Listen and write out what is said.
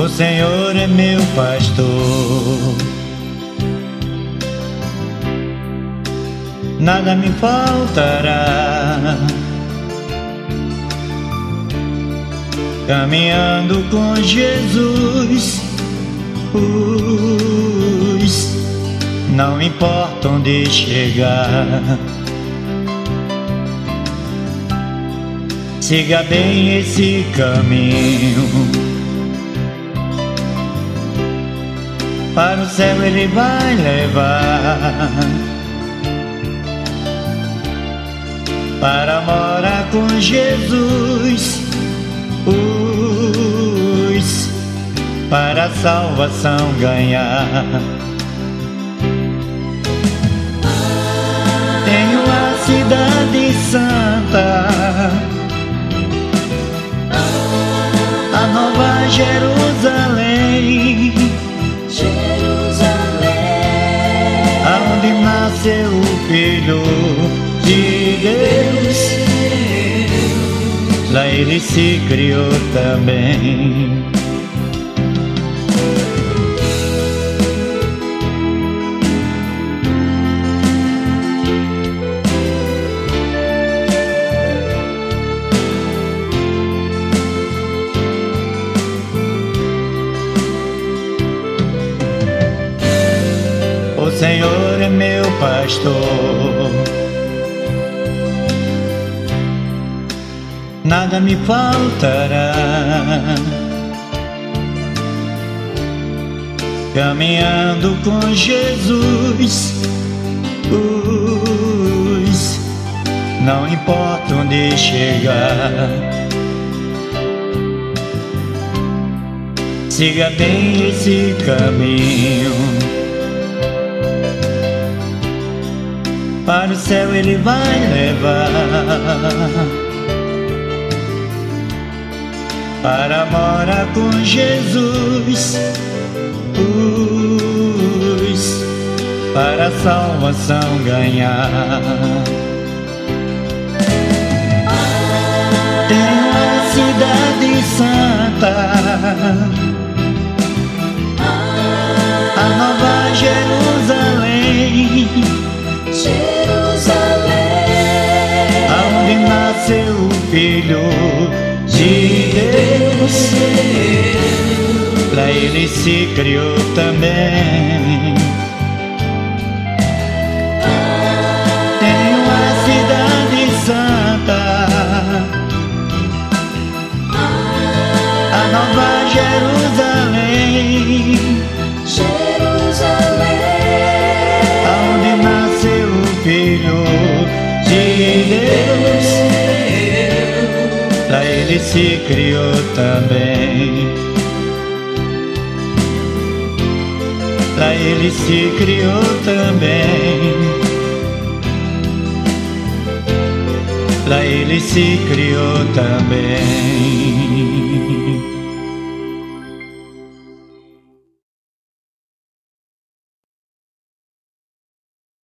O Senhor é meu pastor, nada me faltará. Caminhando com Jesus, não importa onde chegar. Siga bem esse caminho, para o céu ele vai levar, para morar com Jesus, para a salvação ganhar. Tenho a cidade santa, a nova Jerusalém, aonde nasceu o Filho de Deus, lá ele se criou também. O Senhor é meu pastor, nada me faltará. Caminhando com Jesus, não importa onde chegar. Siga bem esse caminho, para o céu ele vai levar, para morar com Jesus, para a salvação ganhar. Tenho a cidade santa, a nova Jerusalém, aonde nasceu o Filho de Deus, lá ele se criou também. Tenho a cidade santa, a nova Jerusalém, aonde nasceu o Filho de Deus, lá ele se criou também. Lá ele se criou também. Lá ele se criou também.